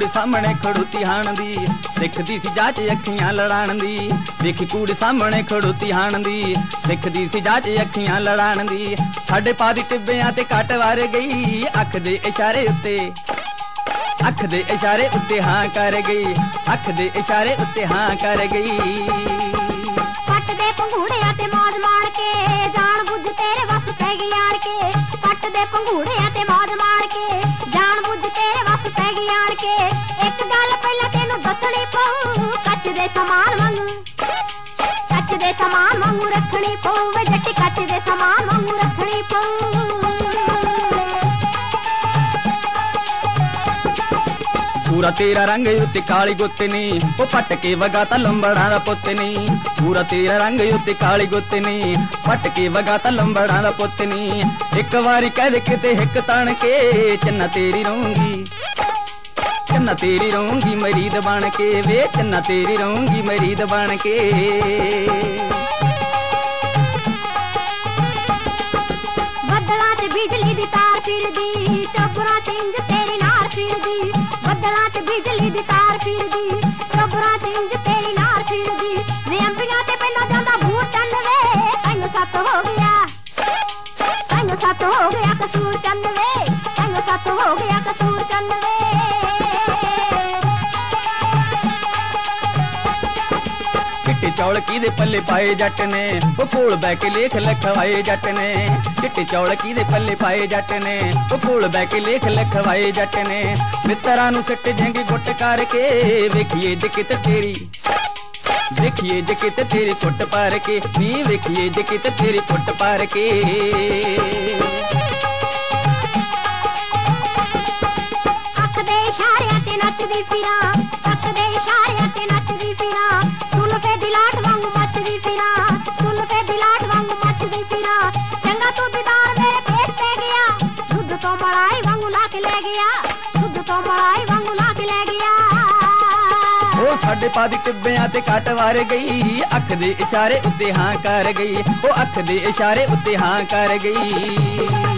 कूड़ सामने खड़ोती हाण दी, सिखदी सी जाच अखियां लड़ाण दी। देखी कूड़ सामने खड़ोती हाण दी, सिखदी सी जाच अखियां लड़ाण दी। साडे पा दी टिब्बियां ते कट वार गई, अख दे इशारे उत्ते, अख दे इशारे उत्ते हां कर गई, अख दे इशारे उत्ते हां कर गई। कट दे पंघूड़िया ते मौज मार के, जान बुझ तेरे वस पै गई आण के। कट दे पंघूड़िया ते मौज मार के, जान बुझ तेरे वस पै गई आण के। एक गल पहला तेनू दसणी पऊ, कच दे समान वांगू, कच दे समान वांगू रखनी पऊ वे जट्टी, कच दे समान वांगू रखनी पऊ। पूरा तेरा रंग उत्ते काली गुत्त नी, ओ पट के वगा ता लंबड़ा दा पुत्त नी। पूरा तेरा रंग उत्ते काली गुत्त नी, पट के वगा ता लंबड़ा दा पुत्त नी। एक वारी कह दे किते हिक तण के, चन्ना तेरी रहूंगी, चन्ना तेरी रहूंगी मरीद बन के वे, चन्ना तेरी रहूंगी मरीद बन के। बदला च बिजली दी तार फिरदी, चोबरा च इंज तेरी नार फिरदी। बदला च बिजली दी तार फिरदी, चोबरा च इंज तेरी नार फिरदी। वे अंबिया ते पहला जांदा भूत चंद वे, तैनू सत हो गया, तैनू सत हो गया कसूर चंद वे, तैनू सत हो गया कसूर चंद वे। चिट्टे चौल किदे पल्ले पाए जट ने, वो कोल बह के लेख लिखवाए जट ने। चिट्टे चौल किदे पल्ले पाए जट ने, वो कोल बह के लेख लिखवाए जट ने। मित्तरां नूं सिट जेंगे गुट करके, वेखिए जे किते तेरी, देखिए जे किते तेरी फुट पार के नी, वेखिए जे किते तेरी फुट पार के। अख दे इशारे ते नचदी फिरां, अख दे इशारे ते नचदी फिरां। सुन पे दिलाट वांगू मचदी फिरां, सुन पे दिलाट वांगू मचदी फिरां। चंगा तू दीदार मेरे पेश पे गया, दुध तो मलाई वांगू ला के ले गया, दुध तो मलाई वांगू ला के ले गया। ओ साडे पा दी टिब्बियां ते कट वार गई, अख दे इशारे उत्ते हां कर गई, ओ अख दे इशारे उत्ते हां कर गई।